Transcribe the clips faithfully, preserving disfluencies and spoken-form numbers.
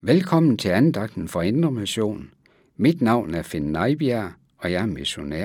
Velkommen til andagten fra Indre Mission. Mit navn er Finn Nejbjerg, og jeg er missionær.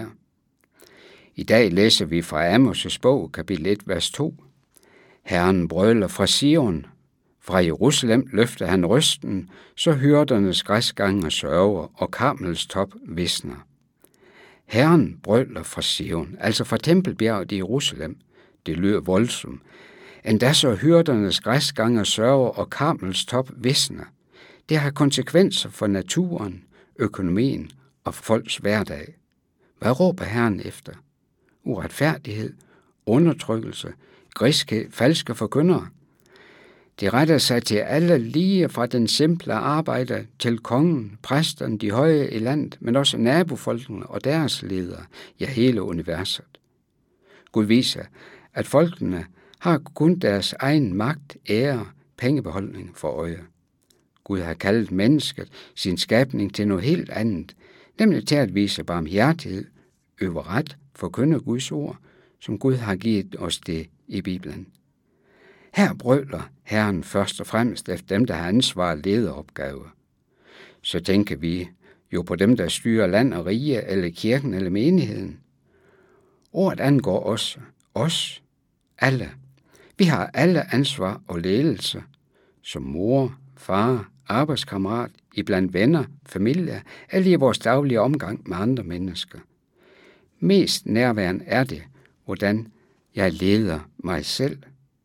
I dag læser vi fra Amos' bog, kapitel et, vers to. Herren brøler fra Sion. Fra Jerusalem løfter han røsten, så hyrdernes græsgange sørger, og Karmels top visner. Herren brøler fra Sion, altså fra Tempelbjerget i Jerusalem. Det lyder voldsomt. Endda så hyrdernes græsgange sørger, og Karmels top visner. Det har konsekvenser for naturen, økonomien og folks hverdag. Hvad råber Herren efter? Uretfærdighed, undertrykkelse, griskhed, falske forkyndere. Det retter sig til alle, lige fra den simple arbejder til kongen, præsterne, de høje i landet, men også nabofolkene og deres ledere, ja hele universet. Gud viser, at folkene har kun deres egen magt, ære, pengebeholdning for øje. Gud har kaldet mennesket, sin skabning, til noget helt andet, nemlig til at vise barmhjertighed, øve ret, forkynde Guds ord, som Gud har givet os det i Bibelen. Her brøler Herren først og fremmest efter dem, der har ansvar og lederopgaver. Så tænker vi jo på dem, der styrer land og rige, eller kirken eller menigheden. Ordet angår os, os, alle. Vi har alle ansvar og ledelse, som mor, far, arbejdskammerat, iblandt venner, familie, eller i vores daglige omgang med andre mennesker. Mest nærværende er det, hvordan jeg leder mig selv.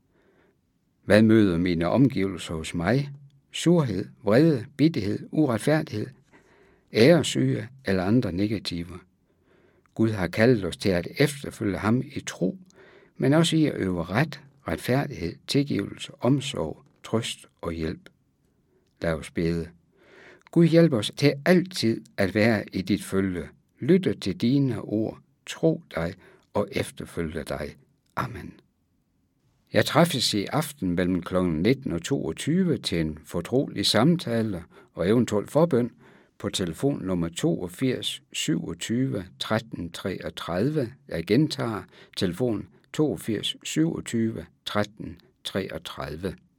Hvad møder mine omgivelser hos mig? Surhed, vrede, bitterhed, uretfærdighed, æresyge eller andre negativer. Gud har kaldet os til at efterfølge ham i tro, men også i at øve ret, retfærdighed, tilgivelse, omsorg, trøst og hjælp. Lad os bede. Gud hjælp os til altid at være i dit følge, lytte til dine ord, tro dig og efterfølge dig. Amen. Jeg træffes i aften mellem klokken nitten og toogtyve til en fortrolig samtale og eventuelt forbøn på telefon nummer toogfirs syvogtyve tretten treogtredive. Jeg gentager telefon toogfirs syvogtyve tretten treogtredive.